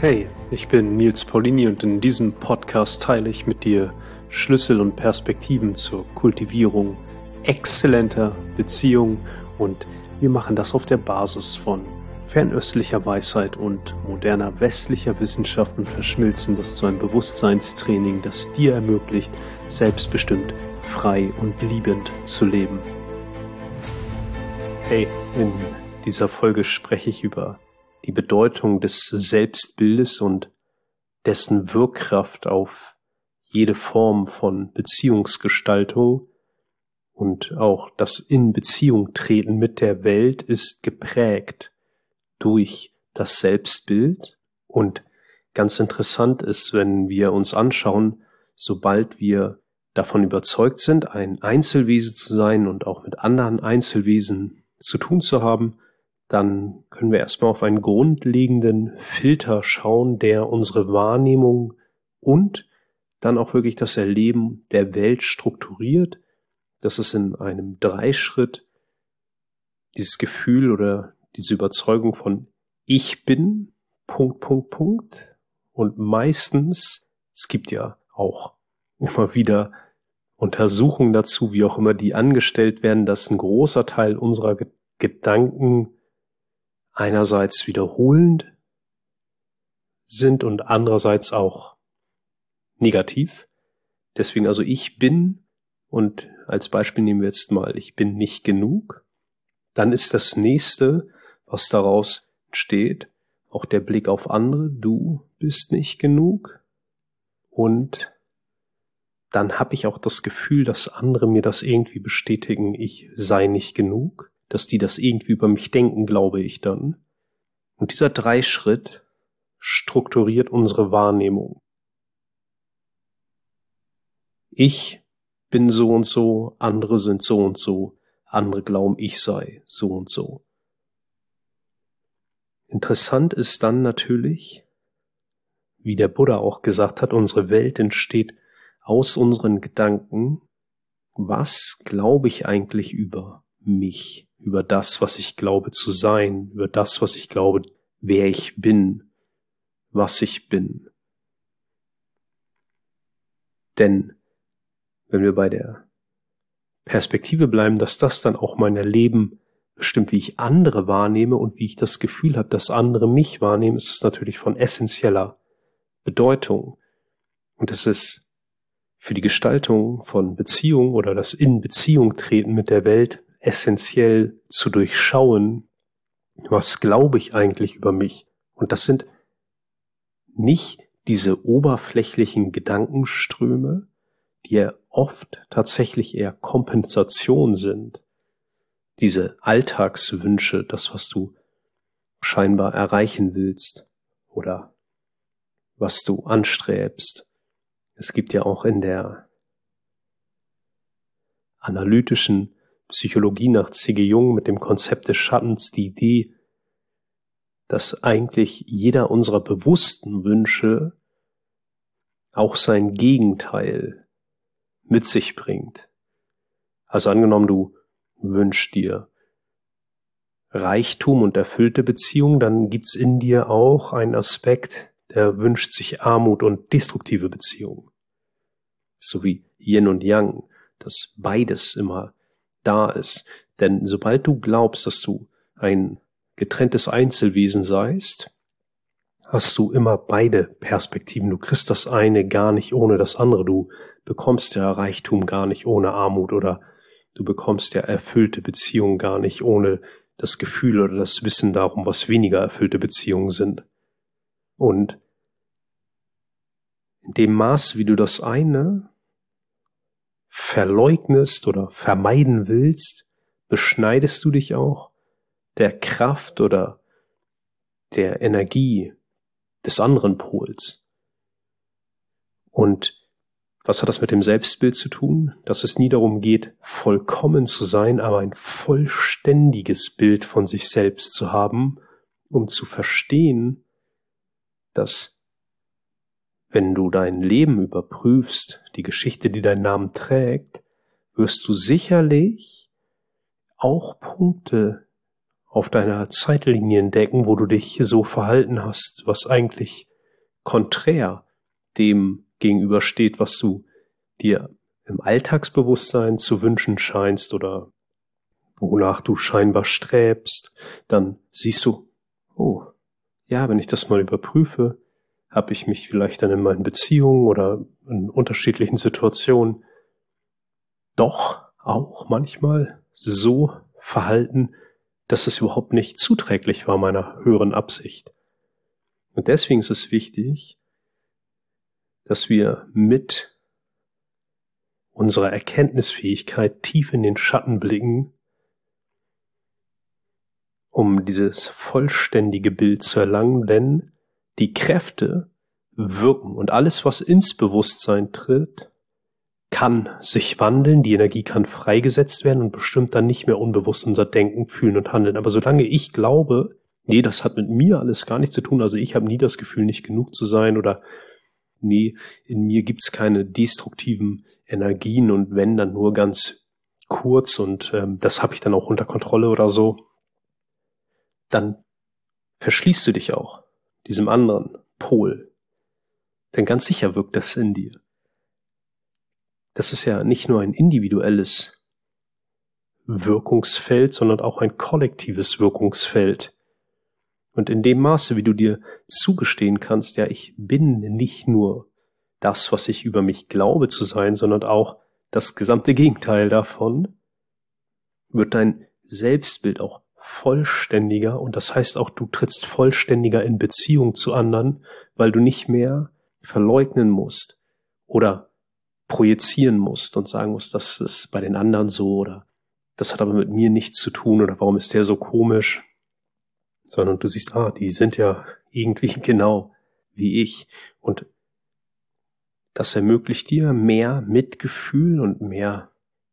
Hey, ich bin Nils Paulini und in diesem Podcast teile ich mit dir Schlüssel und Perspektiven zur Kultivierung exzellenter Beziehungen und wir machen das auf der Basis von fernöstlicher Weisheit und moderner westlicher Wissenschaft und verschmilzen das zu einem Bewusstseinstraining, das dir ermöglicht, selbstbestimmt, frei und liebend zu leben. Hey, in dieser Folge spreche ich über die Bedeutung des Selbstbildes und dessen Wirkkraft auf jede Form von Beziehungsgestaltung und auch das in Beziehung treten mit der Welt ist geprägt durch das Selbstbild. Und ganz interessant ist, wenn wir uns anschauen, sobald wir davon überzeugt sind, ein Einzelwesen zu sein und auch mit anderen Einzelwesen zu tun zu haben, dann können wir erstmal auf einen grundlegenden Filter schauen, der unsere Wahrnehmung und dann auch wirklich das Erleben der Welt strukturiert. Das ist in einem Dreischritt dieses Gefühl oder diese Überzeugung von ich bin, ... Und meistens, es gibt ja auch immer wieder Untersuchungen dazu, wie auch immer die angestellt werden, dass ein großer Teil unserer Gedanken einerseits wiederholend sind und andererseits auch negativ. Deswegen also ich bin, und als Beispiel nehmen wir jetzt mal, ich bin nicht genug. Dann ist das nächste, was daraus entsteht, auch der Blick auf andere, du bist nicht genug. Und dann habe ich auch das Gefühl, dass andere mir das irgendwie bestätigen, ich sei nicht genug. Dass die das irgendwie über mich denken, glaube ich dann. Und dieser Dreischritt strukturiert unsere Wahrnehmung. Ich bin so und so, andere sind so und so, andere glauben, ich sei so und so. Interessant ist dann natürlich, wie der Buddha auch gesagt hat, unsere Welt entsteht aus unseren Gedanken. Was glaube ich eigentlich über mich? Über das, was ich glaube zu sein, über das, was ich glaube, wer ich bin, was ich bin. Denn wenn wir bei der Perspektive bleiben, dass das dann auch mein Erleben bestimmt, wie ich andere wahrnehme und wie ich das Gefühl habe, dass andere mich wahrnehmen, ist es natürlich von essentieller Bedeutung. Und es ist für die Gestaltung von Beziehung oder das in Beziehung treten mit der Welt essentiell zu durchschauen, was glaube ich eigentlich über mich? Und das sind nicht diese oberflächlichen Gedankenströme, die ja oft tatsächlich eher Kompensation sind. Diese Alltagswünsche, das, was du scheinbar erreichen willst oder was du anstrebst. Es gibt ja auch in der analytischen Psychologie nach C.G. Jung mit dem Konzept des Schattens die Idee, dass eigentlich jeder unserer bewussten Wünsche auch sein Gegenteil mit sich bringt. Also angenommen, du wünschst dir Reichtum und erfüllte Beziehung, dann gibt's in dir auch einen Aspekt, der wünscht sich Armut und destruktive Beziehung. So wie Yin und Yang, dass beides immer da ist. Denn sobald du glaubst, dass du ein getrenntes Einzelwesen seist, hast du immer beide Perspektiven. Du kriegst das eine gar nicht ohne das andere. Du bekommst ja Reichtum gar nicht ohne Armut oder du bekommst ja erfüllte Beziehungen gar nicht ohne das Gefühl oder das Wissen darum, was weniger erfüllte Beziehungen sind. Und in dem Maß, wie du das eine verleugnest oder vermeiden willst, beschneidest du dich auch der Kraft oder der Energie des anderen Pols. Und was hat das mit dem Selbstbild zu tun? Dass es nie darum geht, vollkommen zu sein, aber ein vollständiges Bild von sich selbst zu haben, um zu verstehen, dass wenn du dein Leben überprüfst, die Geschichte, die deinen Namen trägt, wirst du sicherlich auch Punkte auf deiner Zeitlinie entdecken, wo du dich so verhalten hast, was eigentlich konträr dem gegenübersteht, was du dir im Alltagsbewusstsein zu wünschen scheinst oder wonach du scheinbar strebst, dann siehst du, oh, ja, wenn ich das mal überprüfe, habe ich mich vielleicht dann in meinen Beziehungen oder in unterschiedlichen Situationen doch auch manchmal so verhalten, dass es überhaupt nicht zuträglich war meiner höheren Absicht. Und deswegen ist es wichtig, dass wir mit unserer Erkenntnisfähigkeit tief in den Schatten blicken, um dieses vollständige Bild zu erlangen, denn die Kräfte wirken und alles, was ins Bewusstsein tritt, kann sich wandeln, die Energie kann freigesetzt werden und bestimmt dann nicht mehr unbewusst unser Denken, Fühlen und Handeln. Aber solange ich glaube, nee, das hat mit mir alles gar nichts zu tun, also ich habe nie das Gefühl, nicht genug zu sein oder nee, in mir gibt's keine destruktiven Energien und wenn, dann nur ganz kurz und das habe ich dann auch unter Kontrolle oder so, dann verschließt du dich auch diesem anderen Pol. Denn ganz sicher wirkt das in dir. Das ist ja nicht nur ein individuelles Wirkungsfeld, sondern auch ein kollektives Wirkungsfeld. Und in dem Maße, wie du dir zugestehen kannst, ja, ich bin nicht nur das, was ich über mich glaube zu sein, sondern auch das gesamte Gegenteil davon, wird dein Selbstbild auch vollständiger und das heißt auch, du trittst vollständiger in Beziehung zu anderen, weil du nicht mehr verleugnen musst oder projizieren musst und sagen musst, das ist bei den anderen so oder das hat aber mit mir nichts zu tun oder warum ist der so komisch, sondern du siehst, die sind ja irgendwie genau wie ich und das ermöglicht dir mehr Mitgefühl und mehr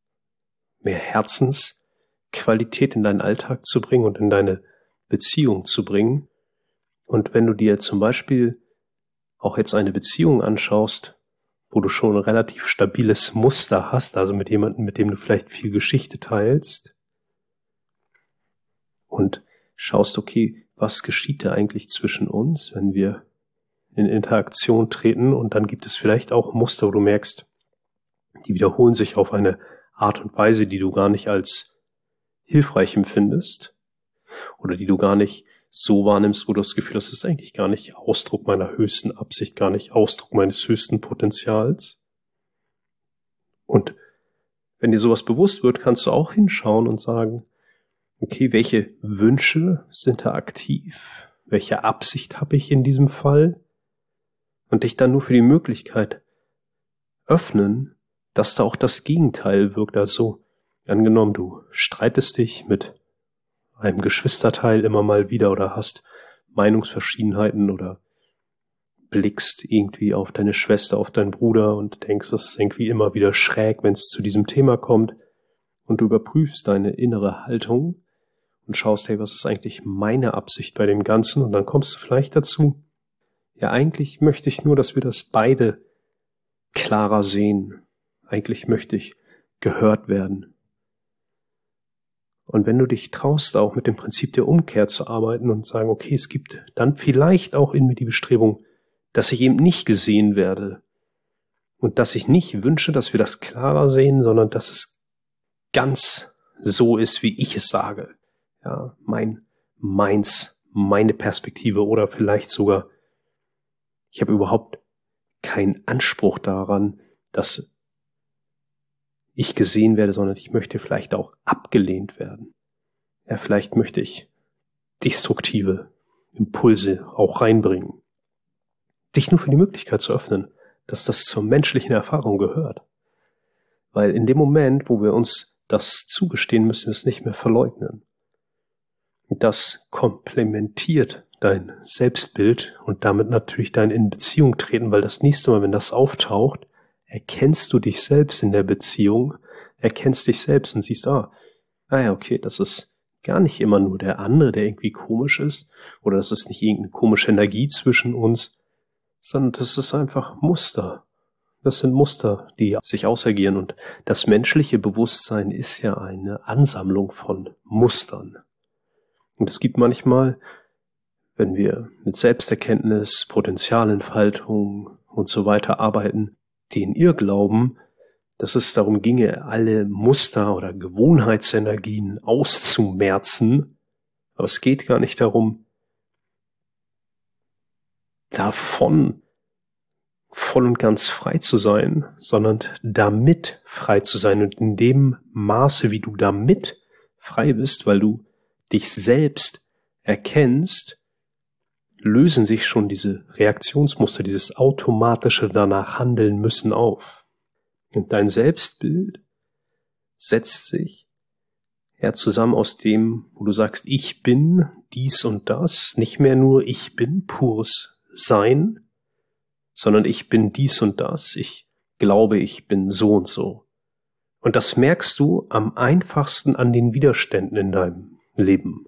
Herzensqualität in deinen Alltag zu bringen und in deine Beziehung zu bringen. Und wenn du dir zum Beispiel auch jetzt eine Beziehung anschaust, wo du schon ein relativ stabiles Muster hast, also mit jemandem, mit dem du vielleicht viel Geschichte teilst und schaust, okay, was geschieht da eigentlich zwischen uns, wenn wir in Interaktion treten und dann gibt es vielleicht auch Muster, wo du merkst, die wiederholen sich auf eine Art und Weise, die du gar nicht als hilfreich empfindest oder die du gar nicht so wahrnimmst, wo du das Gefühl hast, das ist eigentlich gar nicht Ausdruck meiner höchsten Absicht, gar nicht Ausdruck meines höchsten Potenzials. Und wenn dir sowas bewusst wird, kannst du auch hinschauen und sagen, okay, welche Wünsche sind da aktiv? Welche Absicht habe ich in diesem Fall? Und dich dann nur für die Möglichkeit öffnen, dass da auch das Gegenteil wirkt. Also angenommen, du streitest dich mit einem Geschwisterteil immer mal wieder oder hast Meinungsverschiedenheiten oder blickst irgendwie auf deine Schwester, auf deinen Bruder und denkst, das ist irgendwie immer wieder schräg, wenn es zu diesem Thema kommt und du überprüfst deine innere Haltung und schaust, hey, was ist eigentlich meine Absicht bei dem Ganzen? Und dann kommst du vielleicht dazu, ja, eigentlich möchte ich nur, dass wir das beide klarer sehen. Eigentlich möchte ich gehört werden. Und wenn du dich traust, auch mit dem Prinzip der Umkehr zu arbeiten und sagen, okay, es gibt dann vielleicht auch in mir die Bestrebung, dass ich eben nicht gesehen werde und dass ich nicht wünsche, dass wir das klarer sehen, sondern dass es ganz so ist, wie ich es sage. Ja, meins, meine Perspektive oder vielleicht sogar, ich habe überhaupt keinen Anspruch daran, dass ich gesehen werde, sondern ich möchte vielleicht auch abgelehnt werden. Ja, vielleicht möchte ich destruktive Impulse auch reinbringen. Dich nur für die Möglichkeit zu öffnen, dass das zur menschlichen Erfahrung gehört. Weil in dem Moment, wo wir uns das zugestehen, müssen wir es nicht mehr verleugnen. Und das komplementiert dein Selbstbild und damit natürlich dein in Beziehung treten, weil das nächste Mal, wenn das auftaucht, erkennst du dich selbst in der Beziehung, erkennst dich selbst und siehst, okay, das ist gar nicht immer nur der andere, der irgendwie komisch ist, oder das ist nicht irgendeine komische Energie zwischen uns, sondern das ist einfach Muster. Das sind Muster, die sich ausagieren und das menschliche Bewusstsein ist ja eine Ansammlung von Mustern. Und es gibt manchmal, wenn wir mit Selbsterkenntnis, Potenzialentfaltung und so weiter arbeiten, die in Irrglauben, dass es darum ginge, alle Muster oder Gewohnheitsenergien auszumerzen. Aber es geht gar nicht darum, davon voll und ganz frei zu sein, sondern damit frei zu sein. Und in dem Maße, wie du damit frei bist, weil du dich selbst erkennst, lösen sich schon diese Reaktionsmuster, dieses automatische danach handeln müssen auf. Und dein Selbstbild setzt sich zusammen aus dem, wo du sagst, ich bin dies und das, nicht mehr nur ich bin pures Sein, sondern ich bin dies und das, ich glaube, ich bin so und so. Und das merkst du am einfachsten an den Widerständen in deinem Leben.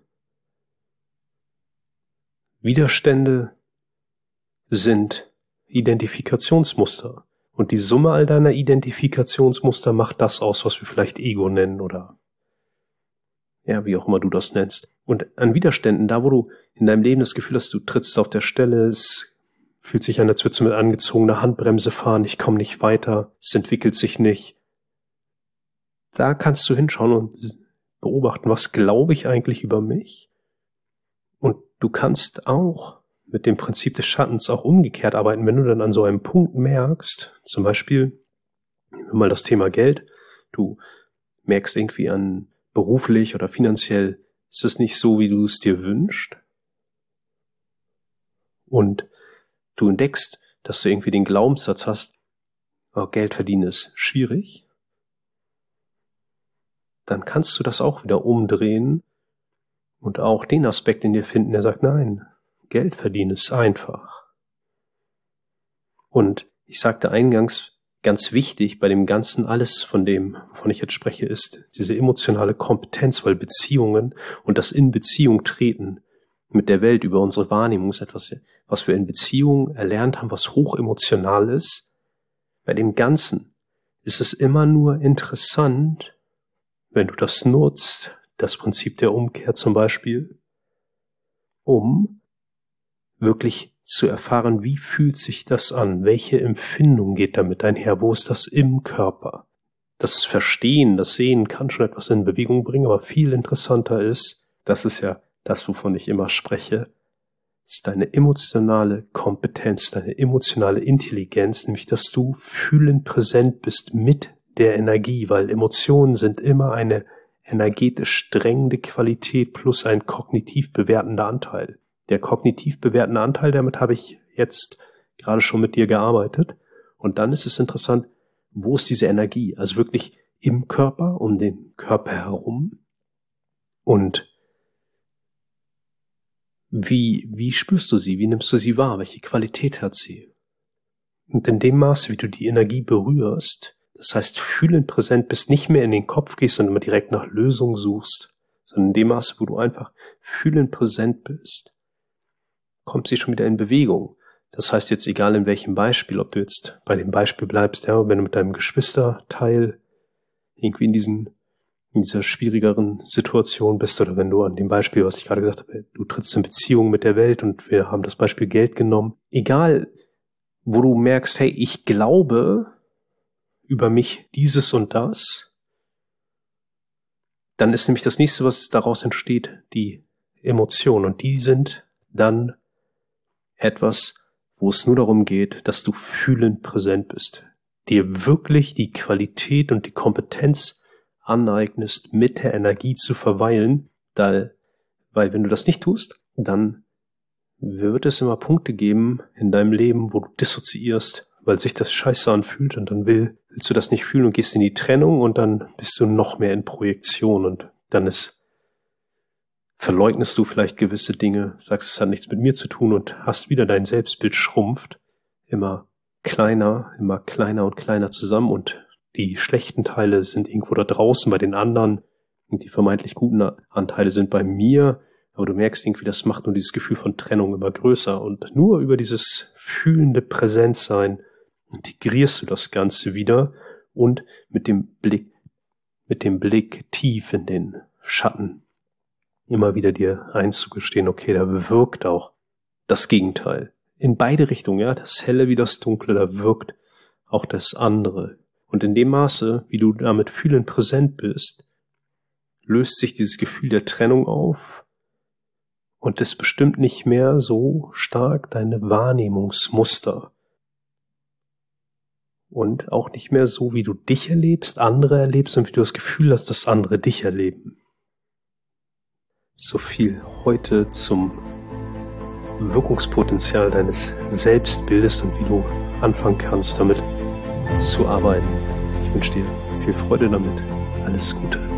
Widerstände sind Identifikationsmuster. Und die Summe all deiner Identifikationsmuster macht das aus, was wir vielleicht Ego nennen oder ja, wie auch immer du das nennst. Und an Widerständen, da wo du in deinem Leben das Gefühl hast, du trittst auf der Stelle, es fühlt sich an, als würdest du mit angezogener Handbremse fahren, ich komme nicht weiter, es entwickelt sich nicht. Da kannst du hinschauen und beobachten, was glaube ich eigentlich über mich? Und du kannst auch mit dem Prinzip des Schattens auch umgekehrt arbeiten, wenn du dann an so einem Punkt merkst, zum Beispiel, nehmen wir mal das Thema Geld, du merkst irgendwie an beruflich oder finanziell ist es nicht so, wie du es dir wünschst. Und du entdeckst, dass du irgendwie den Glaubenssatz hast, oh, Geld verdienen ist schwierig. Dann kannst du das auch wieder umdrehen und auch den Aspekt in dir finden, der sagt, nein, Geld verdienen ist einfach. Und ich sagte eingangs, ganz wichtig bei dem Ganzen, alles von dem, wovon ich jetzt spreche, ist diese emotionale Kompetenz, weil Beziehungen und das in Beziehung treten mit der Welt über unsere Wahrnehmung ist etwas, was wir in Beziehung erlernt haben, was hochemotional ist. Bei dem Ganzen ist es immer nur interessant, wenn du das nutzt, das Prinzip der Umkehr zum Beispiel, um wirklich zu erfahren, wie fühlt sich das an, welche Empfindung geht damit einher, wo ist das im Körper. Das Verstehen, das Sehen kann schon etwas in Bewegung bringen, aber viel interessanter ist, das ist ja das, wovon ich immer spreche, ist deine emotionale Kompetenz, deine emotionale Intelligenz, nämlich dass du fühlend präsent bist mit der Energie, weil Emotionen sind immer eine energetisch drängende Qualität plus ein kognitiv bewertender Anteil. Der kognitiv bewertende Anteil, damit habe ich jetzt gerade schon mit dir gearbeitet. Und dann ist es interessant, wo ist diese Energie? Also wirklich im Körper, um den Körper herum. Und wie spürst du sie? Wie nimmst du sie wahr? Welche Qualität hat sie? Und in dem Maße, wie du die Energie berührst, das heißt fühlend präsent bist, nicht mehr in den Kopf gehst und immer direkt nach Lösungen suchst, sondern in dem Maße, wo du einfach fühlend präsent bist, kommt sie schon wieder in Bewegung. Das heißt jetzt, egal in welchem Beispiel, ob du jetzt bei dem Beispiel bleibst, ja, wenn du mit deinem Geschwisterteil irgendwie in dieser schwierigeren Situation bist oder wenn du an dem Beispiel, was ich gerade gesagt habe, du trittst in Beziehung mit der Welt und wir haben das Beispiel Geld genommen. Egal, wo du merkst, hey, ich glaube über mich dieses und das, dann ist nämlich das nächste, was daraus entsteht, die Emotionen. Und die sind dann etwas, wo es nur darum geht, dass du fühlend präsent bist, dir wirklich die Qualität und die Kompetenz aneignest, mit der Energie zu verweilen, weil wenn du das nicht tust, dann wird es immer Punkte geben in deinem Leben, wo du dissoziierst, weil sich das scheiße anfühlt und dann willst du das nicht fühlen und gehst in die Trennung und dann bist du noch mehr in Projektion und dann verleugnest du vielleicht gewisse Dinge, sagst, es hat nichts mit mir zu tun und hast wieder dein Selbstbild schrumpft, immer kleiner und kleiner zusammen und die schlechten Teile sind irgendwo da draußen bei den anderen und die vermeintlich guten Anteile sind bei mir, aber du merkst irgendwie, das macht nur dieses Gefühl von Trennung immer größer und nur über dieses fühlende Präsentsein integrierst du das Ganze wieder und mit dem Blick tief in den Schatten immer wieder dir einzugestehen, okay, da wirkt auch das Gegenteil. In beide Richtungen, ja, das Helle wie das Dunkle, da wirkt auch das andere. Und in dem Maße, wie du damit fühlend präsent bist, löst sich dieses Gefühl der Trennung auf und es bestimmt nicht mehr so stark deine Wahrnehmungsmuster. Und auch nicht mehr so, wie du dich erlebst, andere erlebst und wie du das Gefühl hast, dass andere dich erleben. So viel heute zum Wirkungspotenzial deines Selbstbildes und wie du anfangen kannst, damit zu arbeiten. Ich wünsche dir viel Freude damit. Alles Gute.